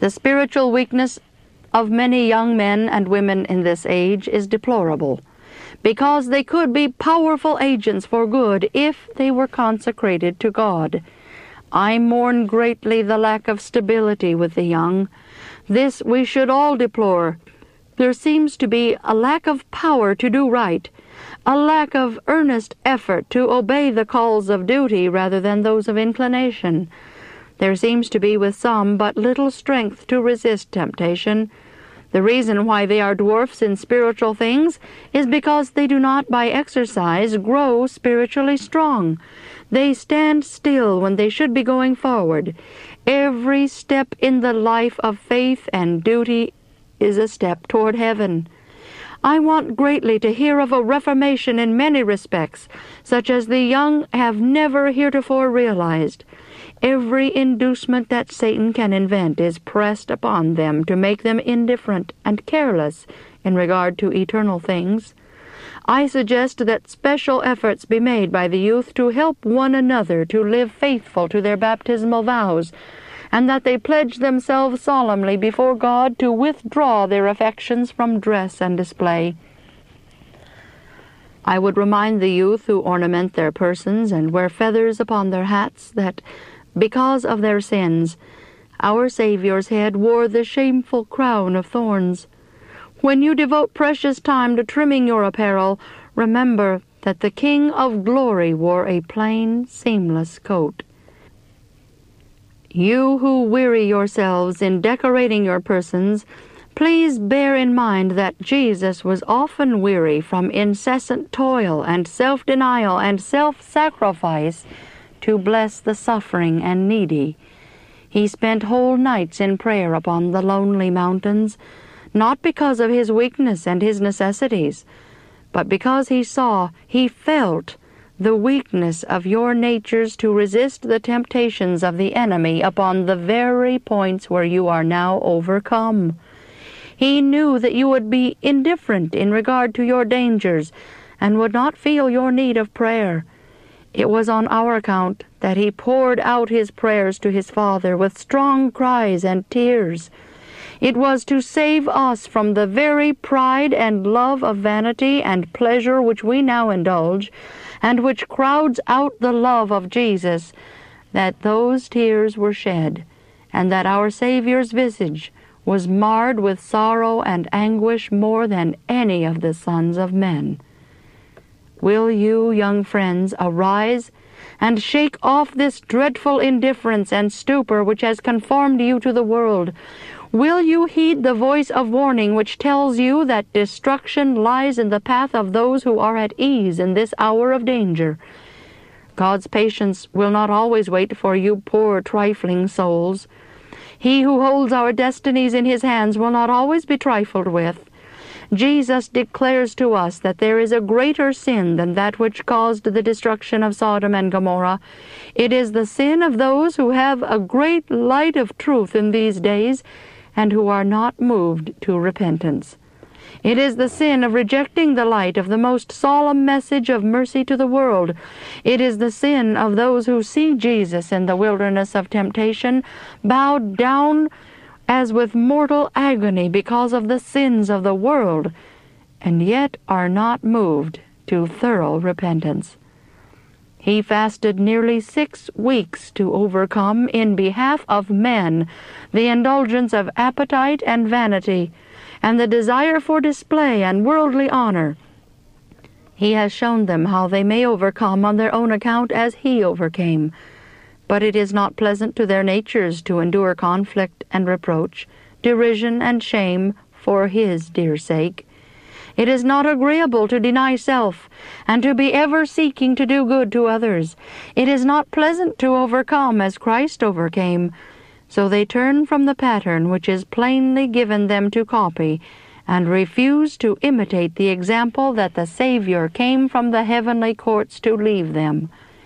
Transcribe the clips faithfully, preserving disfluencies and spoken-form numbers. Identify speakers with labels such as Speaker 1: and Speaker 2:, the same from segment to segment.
Speaker 1: The spiritual weakness of many young men and women in this age is deplorable, because they could be powerful agents for good if they were consecrated to God. I mourn greatly the lack of stability with the young. This we should all deplore. There seems to be a lack of power to do right, a lack of earnest effort to obey the calls of duty rather than those of inclination. There seems to be with some but little strength to resist temptation. The reason why they are dwarfs in spiritual things is because they do not by exercise grow spiritually strong. They stand still when they should be going forward. Every step in the life of faith and duty is a step toward heaven. I want greatly to hear of a reformation in many respects, such as the young have never heretofore realized. Every inducement that Satan can invent is pressed upon them to make them indifferent and careless in regard to eternal things. I suggest that special efforts be made by the youth to help one another to live faithful to their baptismal vows, and that they pledge themselves solemnly before God to withdraw their affections from dress and display. I would remind the youth who ornament their persons and wear feathers upon their hats that, because of their sins, our Saviour's head wore the shameful crown of thorns. When you devote precious time to trimming your apparel, remember that the King of Glory wore a plain, seamless coat. You who weary yourselves in decorating your persons, please bear in mind that Jesus was often weary from incessant toil and self-denial and self-sacrifice to bless the suffering and needy. He spent whole nights in prayer upon the lonely mountains, not because of his weakness and his necessities, but because he saw, he felt, the weakness of your natures to resist the temptations of the enemy upon the very points where you are now overcome. He knew that you would be indifferent in regard to your dangers, and would not feel your need of prayer. It was on our account that he poured out his prayers to his Father with strong cries and tears. It was to save us from the very pride and love of vanity and pleasure which we now indulge, and which crowds out the love of Jesus, that those tears were shed, and that our Saviour's visage was marred with sorrow and anguish more than any of the sons of men. Will you, young friends, arise and shake off this dreadful indifference and stupor which has conformed you to the world? Will you heed the voice of warning which tells you that destruction lies in the path of those who are at ease in this hour of danger? God's patience will not always wait for you poor trifling souls. He who holds our destinies in his hands will not always be trifled with. Jesus declares to us that there is a greater sin than that which caused the destruction of Sodom and Gomorrah. It is the sin of those who have a great light of truth in these days, and who are not moved to repentance. It is the sin of rejecting the light of the most solemn message of mercy to the world. It is the sin of those who see Jesus in the wilderness of temptation, bowed down as with mortal agony because of the sins of the world, and yet are not moved to thorough repentance. He fasted nearly six weeks to overcome, in behalf of men, the indulgence of appetite and vanity, and the desire for display and worldly honor. He has shown them how they may overcome on their own account as he overcame. But it is not pleasant to their natures to endure conflict and reproach, derision and shame for his dear sake. It is not agreeable to deny self, and to be ever seeking to do good to others. It is not pleasant to overcome as Christ overcame. So they turn from the pattern which is plainly given them to copy, and refuse to imitate the example that the Savior came from the heavenly courts to leave them.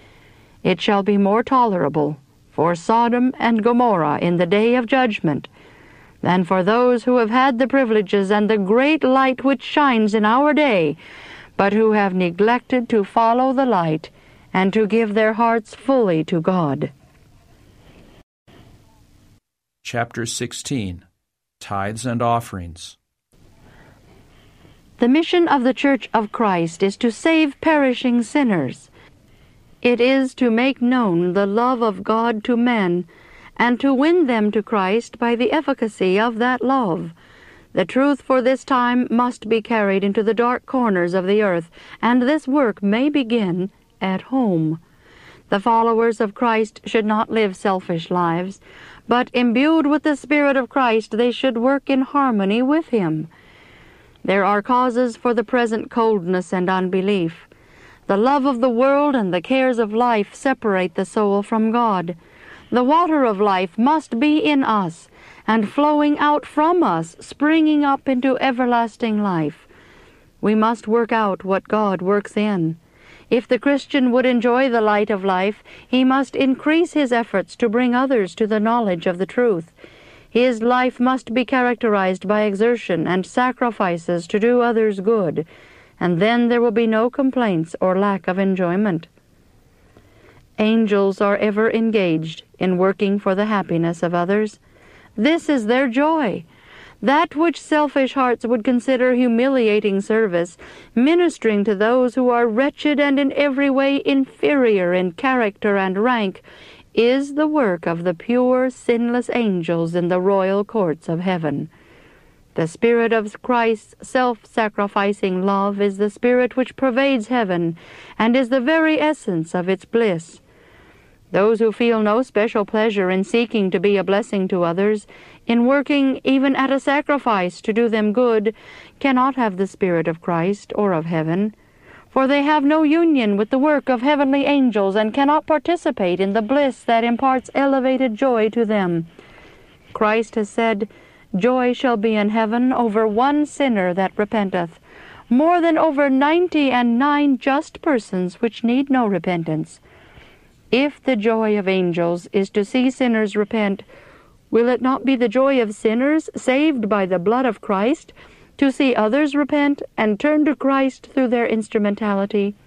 Speaker 1: It shall be more tolerable for Sodom and Gomorrah in the day of judgment than for those who have had the privileges and the great light which shines in our day, but who have neglected to follow the light and to give their hearts fully to God.
Speaker 2: Chapter sixteen, Tithes and Offerings.
Speaker 1: The mission of the Church of Christ is to save perishing sinners. It is to make known the love of God to men, and to win them to Christ by the efficacy of that love. The truth for this time must be carried into the dark corners of the earth, and this work may begin at home. The followers of Christ should not live selfish lives, but imbued with the Spirit of Christ, they should work in harmony with Him. There are causes for the present coldness and unbelief. The love of the world and the cares of life separate the soul from God. The water of life must be in us, and flowing out from us, springing up into everlasting life. We must work out what God works in. If the Christian would enjoy the light of life, he must increase his efforts to bring others to the knowledge of the truth. His life must be characterized by exertion and sacrifices to do others good, and then there will be no complaints or lack of enjoyment. Angels are ever engaged in working for the happiness of others. This is their joy. That which selfish hearts would consider humiliating service, ministering to those who are wretched and in every way inferior in character and rank, is the work of the pure, sinless angels in the royal courts of heaven. The Spirit of Christ's self-sacrificing love is the Spirit which pervades heaven, and is the very essence of its bliss. Those who feel no special pleasure in seeking to be a blessing to others, in working even at a sacrifice to do them good, cannot have the Spirit of Christ or of heaven, for they have no union with the work of heavenly angels and cannot participate in the bliss that imparts elevated joy to them. Christ has said, "Joy shall be in heaven over one sinner that repenteth, more than over ninety and nine just persons which need no repentance." If the joy of angels is to see sinners repent, will it not be the joy of sinners saved by the blood of Christ to see others repent and turn to Christ through their instrumentality?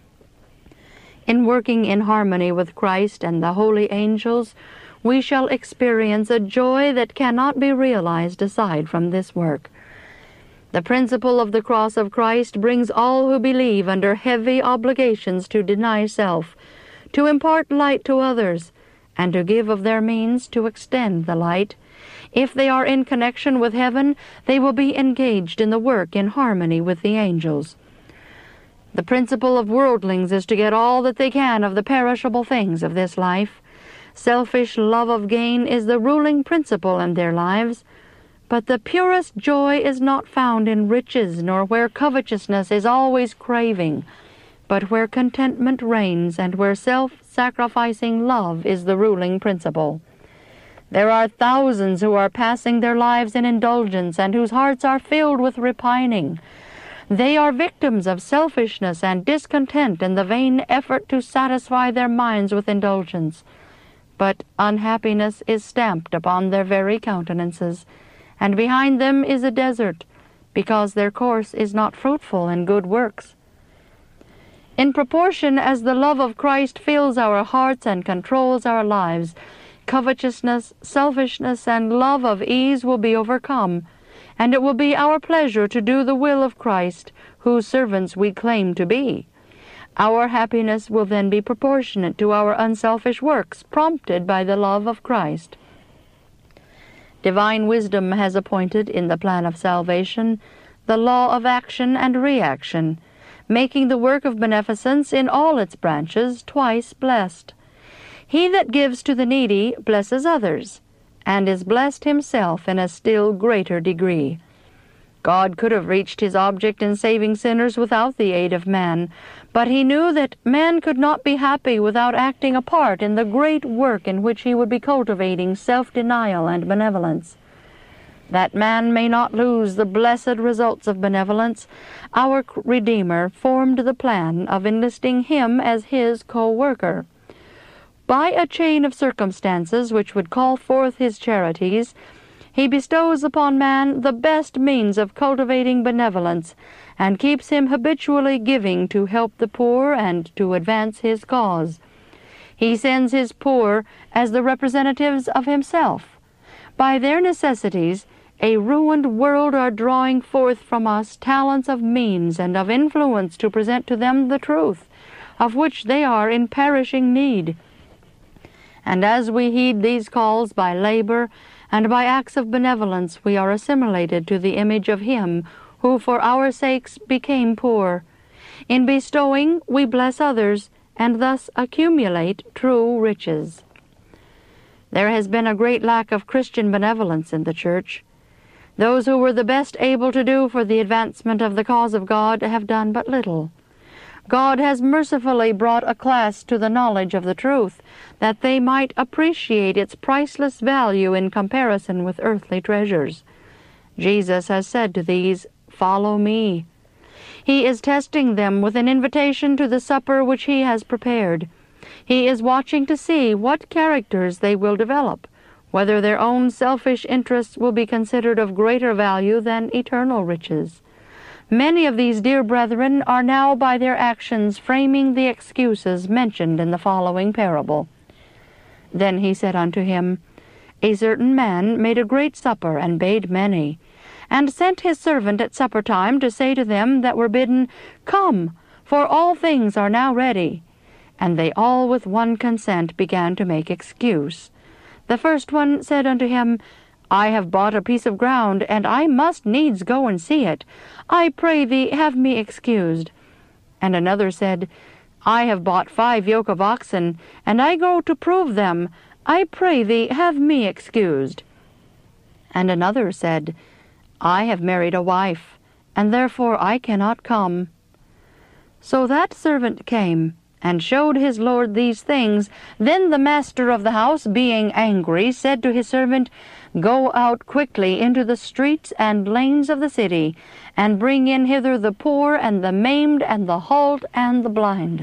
Speaker 1: In working in harmony with Christ and the holy angels, we shall experience a joy that cannot be realized aside from this work. The principle of the cross of Christ brings all who believe under heavy obligations to deny self, to impart light to others, and to give of their means to extend the light. If they are in connection with heaven, they will be engaged in the work in harmony with the angels. The principle of worldlings is to get all that they can of the perishable things of this life. Selfish love of gain is the ruling principle in their lives, but the purest joy is not found in riches, nor where covetousness is always craving, but where contentment reigns and where self-sacrificing love is the ruling principle. There are thousands who are passing their lives in indulgence and whose hearts are filled with repining. They are victims of selfishness and discontent in the vain effort to satisfy their minds with indulgence. But unhappiness is stamped upon their very countenances, and behind them is a desert, because their course is not fruitful in good works. In proportion as the love of Christ fills our hearts and controls our lives, covetousness, selfishness, and love of ease will be overcome, and it will be our pleasure to do the will of Christ, whose servants we claim to be. Our happiness will then be proportionate to our unselfish works, prompted by the love of Christ. Divine wisdom has appointed in the plan of salvation the law of action and reaction, making the work of beneficence in all its branches twice blessed. He that gives to the needy blesses others, and is blessed himself in a still greater degree. God could have reached his object in saving sinners without the aid of man, but he knew that man could not be happy without acting a part in the great work in which he would be cultivating self-denial and benevolence. That man may not lose the blessed results of benevolence, our Redeemer formed the plan of enlisting him as his co-worker. By a chain of circumstances which would call forth his charities, he bestows upon man the best means of cultivating benevolence, and keeps him habitually giving to help the poor and to advance his cause. He sends his poor as the representatives of himself. By their necessities, a ruined world are drawing forth from us talents of means and of influence to present to them the truth, of which they are in perishing need. And as we heed these calls by labor and by acts of benevolence, we are assimilated to the image of Him who for our sakes became poor. In bestowing, we bless others, and thus accumulate true riches. There has been a great lack of Christian benevolence in the church. Those who were the best able to do for the advancement of the cause of God have done but little. God has mercifully brought a class to the knowledge of the truth, that they might appreciate its priceless value in comparison with earthly treasures. Jesus has said to these, "Follow me." He is testing them with an invitation to the supper which He has prepared. He is watching to see what characters they will develop, whether their own selfish interests will be considered of greater value than eternal riches. Many of these dear brethren are now by their actions framing the excuses mentioned in the following parable. Then he said unto him, A certain man made a great supper, and bade many, and sent his servant at supper time to say to them that were bidden, Come, for all things are now ready. And they all with one consent began to make excuse. The first one said unto him, I have bought a piece of ground, and I must needs go and see it. I pray thee have me excused. And another said, I have bought five yoke of oxen, and I go to prove them. I pray thee have me excused. And another said, I have married a wife, and therefore I cannot come. So that servant came, and showed his lord these things. Then the master of the house, being angry, said to his servant, Go out quickly into the streets and lanes of the city, and bring in hither the poor, and the maimed, and the halt, and the blind.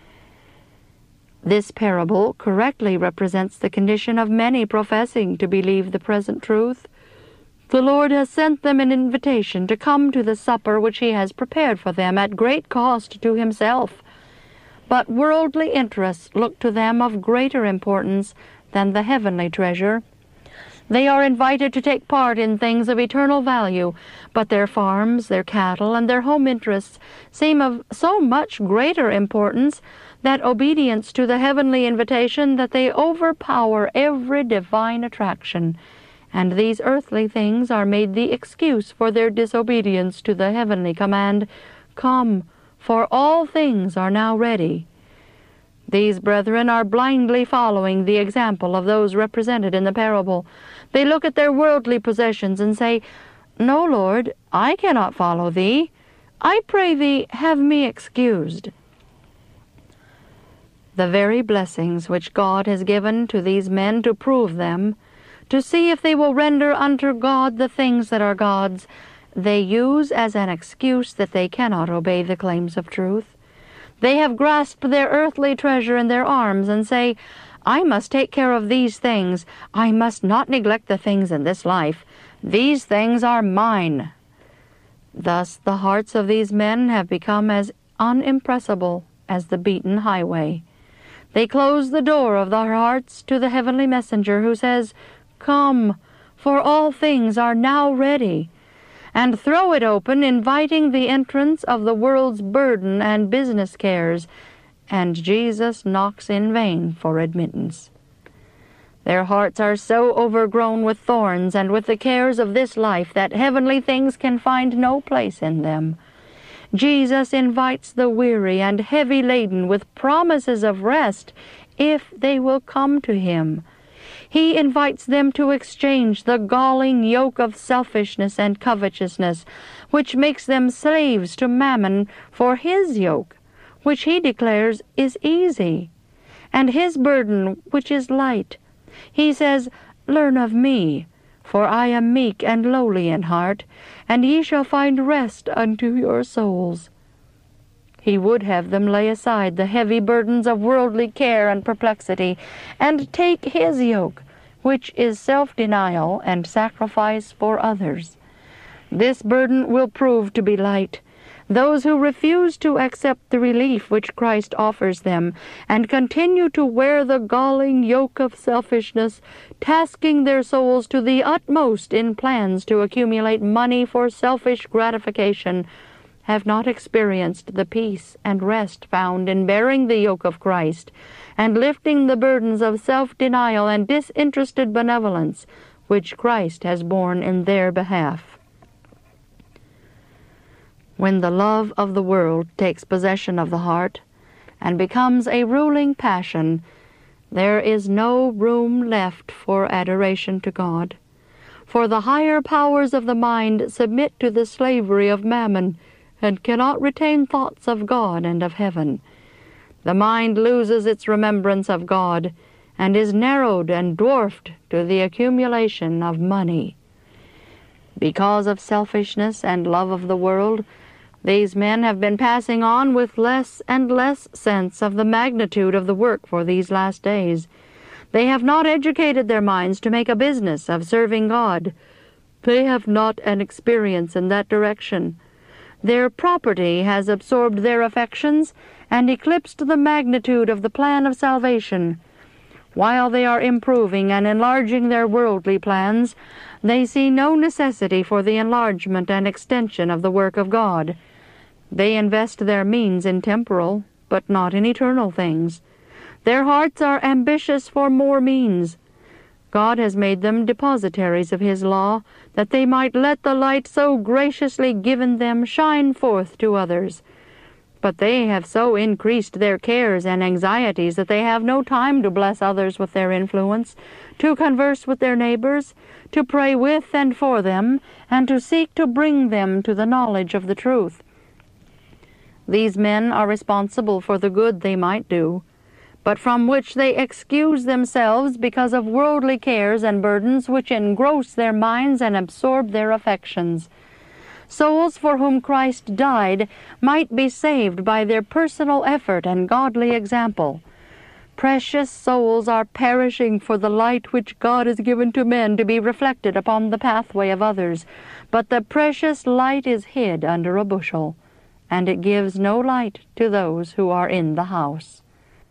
Speaker 1: This parable correctly represents the condition of many professing to believe the present truth. The Lord has sent them an invitation to come to the supper which He has prepared for them at great cost to Himself. But worldly interests look to them of greater importance than the heavenly treasure. They are invited to take part in things of eternal value, but their farms, their cattle, and their home interests seem of so much greater importance that obedience to the heavenly invitation that they overpower every divine attraction, and these earthly things are made the excuse for their disobedience to the heavenly command, Come, for all things are now ready. These brethren are blindly following the example of those represented in the parable. They look at their worldly possessions and say, No, Lord, I cannot follow Thee. I pray Thee, have me excused. The very blessings which God has given to these men to prove them, to see if they will render unto God the things that are God's, they use as an excuse that they cannot obey the claims of truth. They have grasped their earthly treasure in their arms and say, I must take care of these things. I must not neglect the things in this life. These things are mine. Thus the hearts of these men have become as unimpressible as the beaten highway. They close the door of their hearts to the heavenly messenger who says, Come, for all things are now ready, and throw it open, inviting the entrance of the world's burden and business cares, and Jesus knocks in vain for admittance. Their hearts are so overgrown with thorns and with the cares of this life that heavenly things can find no place in them. Jesus invites the weary and heavy laden with promises of rest if they will come to Him. He invites them to exchange the galling yoke of selfishness and covetousness, which makes them slaves to mammon, for His yoke, which He declares is easy, and His burden, which is light. He says, Learn of me, for I am meek and lowly in heart, and ye shall find rest unto your souls. He would have them lay aside the heavy burdens of worldly care and perplexity, and take His yoke, which is self-denial and sacrifice for others. This burden will prove to be light. Those who refuse to accept the relief which Christ offers them, and continue to wear the galling yoke of selfishness, tasking their souls to the utmost in plans to accumulate money for selfish gratification, have not experienced the peace and rest found in bearing the yoke of Christ, and lifting the burdens of self-denial and disinterested benevolence, which Christ has borne in their behalf. When the love of the world takes possession of the heart and becomes a ruling passion, there is no room left for adoration to God. For the higher powers of the mind submit to the slavery of mammon and cannot retain thoughts of God and of heaven. The mind loses its remembrance of God and is narrowed and dwarfed to the accumulation of money. Because of selfishness and love of the world, these men have been passing on with less and less sense of the magnitude of the work for these last days. They have not educated their minds to make a business of serving God. They have not an experience in that direction. Their property has absorbed their affections and eclipsed the magnitude of the plan of salvation. While they are improving and enlarging their worldly plans, they see no necessity for the enlargement and extension of the work of God. They invest their means in temporal, but not in eternal things. Their hearts are ambitious for more means. God has made them depositaries of His law, that they might let the light so graciously given them shine forth to others. But they have so increased their cares and anxieties that they have no time to bless others with their influence, to converse with their neighbors, to pray with and for them, and to seek to bring them to the knowledge of the truth. These men are responsible for the good they might do, but from which they excuse themselves because of worldly cares and burdens which engross their minds and absorb their affections. Souls for whom Christ died might be saved by their personal effort and godly example. Precious souls are perishing for the light which God has given to men to be reflected upon the pathway of others, but the precious light is hid under a bushel, and it gives no light to those who are in the house.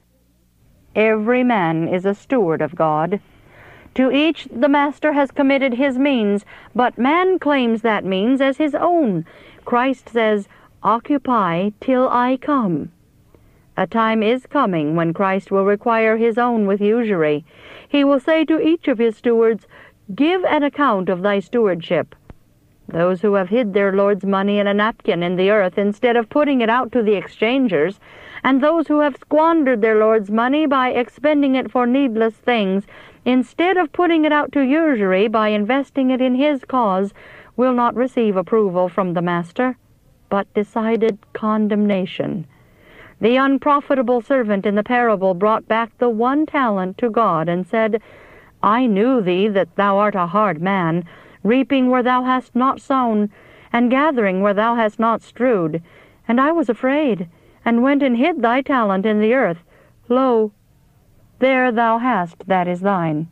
Speaker 1: Every man is a steward of God. To each the Master has committed his means, but man claims that means as his own. Christ says, "Occupy till I come." A time is coming when Christ will require his own with usury. He will say to each of his stewards, "Give an account of thy stewardship." Those who have hid their Lord's money in a napkin in the earth instead of putting it out to the exchangers, and those who have squandered their Lord's money by expending it for needless things, instead of putting it out to usury by investing it in His cause, will not receive approval from the Master, but decided condemnation. The unprofitable servant in the parable brought back the one talent to God and said, "I knew thee that thou art a hard man, reaping where thou hast not sown, and gathering where thou hast not strewed. And I was afraid, and went and hid thy talent in the earth. Lo, there thou hast that is thine."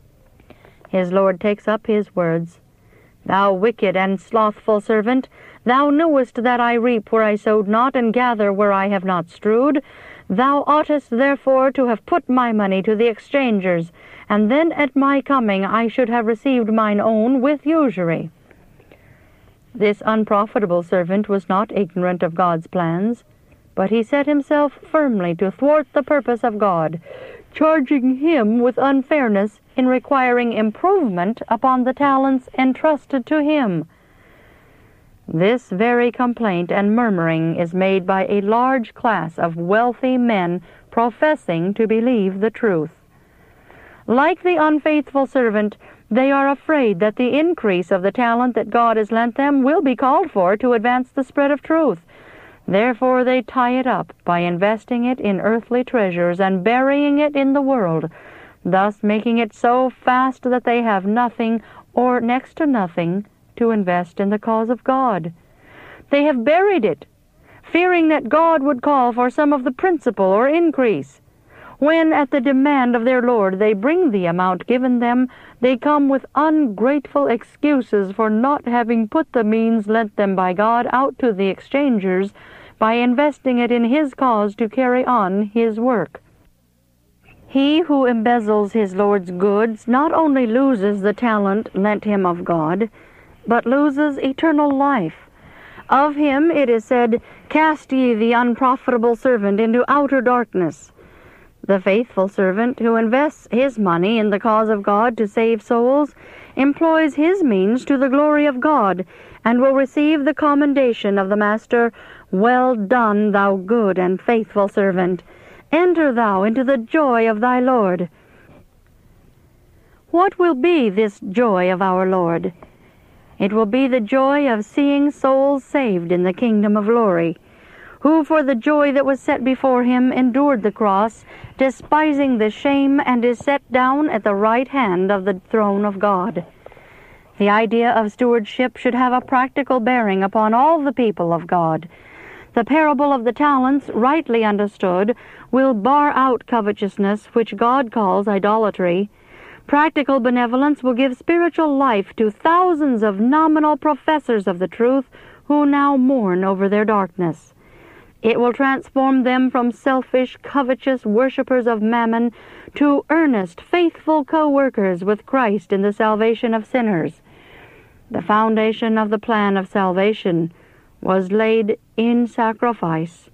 Speaker 1: His Lord takes up his words. "Thou wicked and slothful servant, thou knewest that I reap where I sowed not, and gather where I have not strewed. Thou oughtest therefore to have put my money to the exchangers, and then at my coming I should have received mine own with usury." This unprofitable servant was not ignorant of God's plans, but he set himself firmly to thwart the purpose of God, charging him with unfairness in requiring improvement upon the talents entrusted to him. This very complaint and murmuring is made by a large class of wealthy men professing to believe the truth. Like the unfaithful servant, they are afraid that the increase of the talent that God has lent them will be called for to advance the spread of truth. Therefore they tie it up by investing it in earthly treasures and burying it in the world, thus making it so fast that they have nothing, or next to nothing, to invest in the cause of God. They have buried it, fearing that God would call for some of the principal or increase. When, at the demand of their Lord, they bring the amount given them, they come with ungrateful excuses for not having put the means lent them by God out to the exchangers by investing it in His cause to carry on His work. He who embezzles his Lord's goods not only loses the talent lent him of God, but loses eternal life. Of him it is said, "Cast ye the unprofitable servant into outer darkness." The faithful servant who invests his money in the cause of God to save souls employs his means to the glory of God, and will receive the commendation of the Master, "Well done, thou good and faithful servant. Enter thou into the joy of thy Lord." What will be this joy of our Lord? It will be the joy of seeing souls saved in the kingdom of glory, who for the joy that was set before him endured the cross, despising the shame, and is set down at the right hand of the throne of God. The idea of stewardship should have a practical bearing upon all the people of God. The parable of the talents, rightly understood, will bar out covetousness, which God calls idolatry. Practical benevolence will give spiritual life to thousands of nominal professors of the truth who now mourn over their darkness. It will transform them from selfish, covetous worshippers of mammon to earnest, faithful co-workers with Christ in the salvation of sinners. The foundation of the plan of salvation was laid in sacrifice.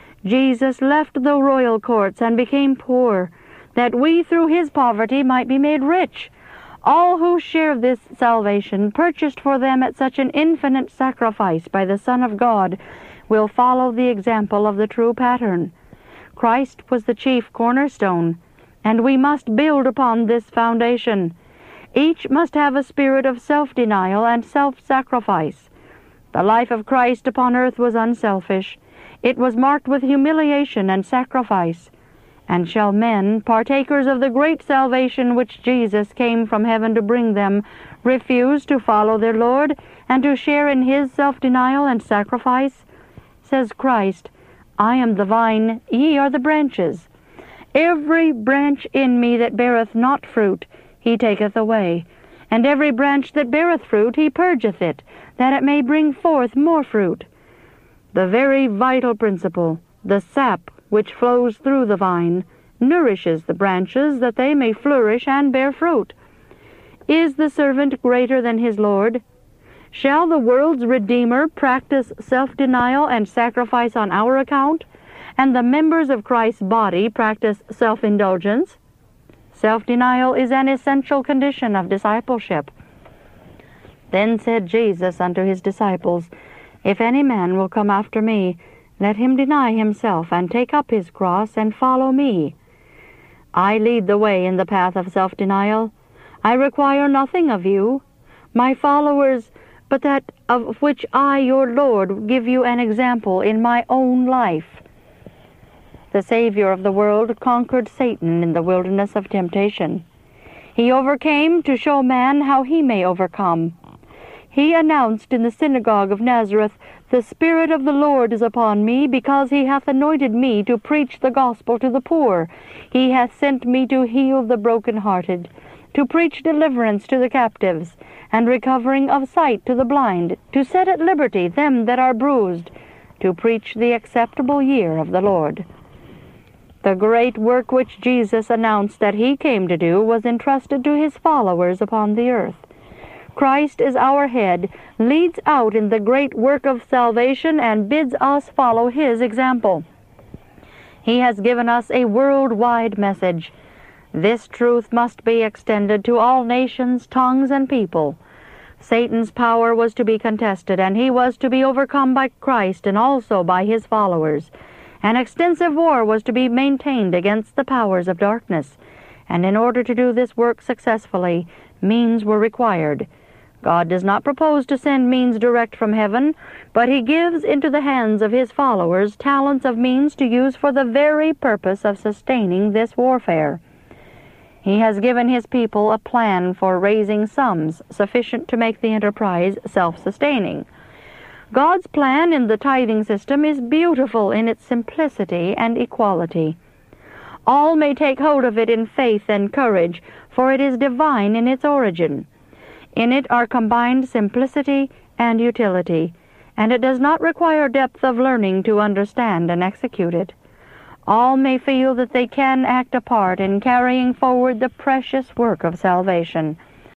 Speaker 1: Jesus left the royal courts and became poor, that we through his poverty might be made rich. All who share this salvation, purchased for them at such an infinite sacrifice by the Son of God, will follow the example of the true pattern. Christ was the chief cornerstone, and we must build upon this foundation. Each must have a spirit of self-denial and self-sacrifice. The life of Christ upon earth was unselfish. It was marked with humiliation and sacrifice. And shall men, partakers of the great salvation which Jesus came from heaven to bring them, refuse to follow their Lord and to share in his self-denial and sacrifice? Says Christ, "I am the vine, ye are the branches. Every branch in me that beareth not fruit, he taketh away. And every branch that beareth fruit, he purgeth it, that it may bring forth more fruit." The very vital principle, the sap which flows through the vine, nourishes the branches that they may flourish and bear fruit. Is the servant greater than his Lord? Shall the world's Redeemer practice self-denial and sacrifice on our account, and the members of Christ's body practice self-indulgence? Self-denial is an essential condition of discipleship. Then said Jesus unto his disciples, "If any man will come after me, let him deny himself, and take up his cross, and follow me. I lead the way in the path of self-denial. I require nothing of you, my followers, but that of which I, your Lord, give you an example in my own life." The Savior of the world conquered Satan in the wilderness of temptation. He overcame to show man how he may overcome. He announced in the synagogue of Nazareth, "The Spirit of the Lord is upon me, because he hath anointed me to preach the gospel to the poor. He hath sent me to heal the brokenhearted, to preach deliverance to the captives, and recovering of sight to the blind, to set at liberty them that are bruised, to preach the acceptable year of the Lord." The great work which Jesus announced that he came to do was entrusted to his followers upon the earth. Christ is our head, leads out in the great work of salvation, and bids us follow his example. He has given us a worldwide message. This truth must be extended to all nations, tongues, and people. Satan's power was to be contested, and he was to be overcome by Christ and also by his followers. An extensive war was to be maintained against the powers of darkness, and in order to do this work successfully, means were required. God does not propose to send means direct from heaven, but he gives into the hands of his followers talents of means to use for the very purpose of sustaining this warfare. He has given his people a plan for raising sums sufficient to make the enterprise self-sustaining. God's plan in the tithing system is beautiful in its simplicity and equality. All may take hold of it in faith and courage, for it is divine in its origin. In it are combined simplicity and utility, and it does not require depth of learning to understand and execute it. All may feel that they can act a part in carrying forward the precious work of salvation.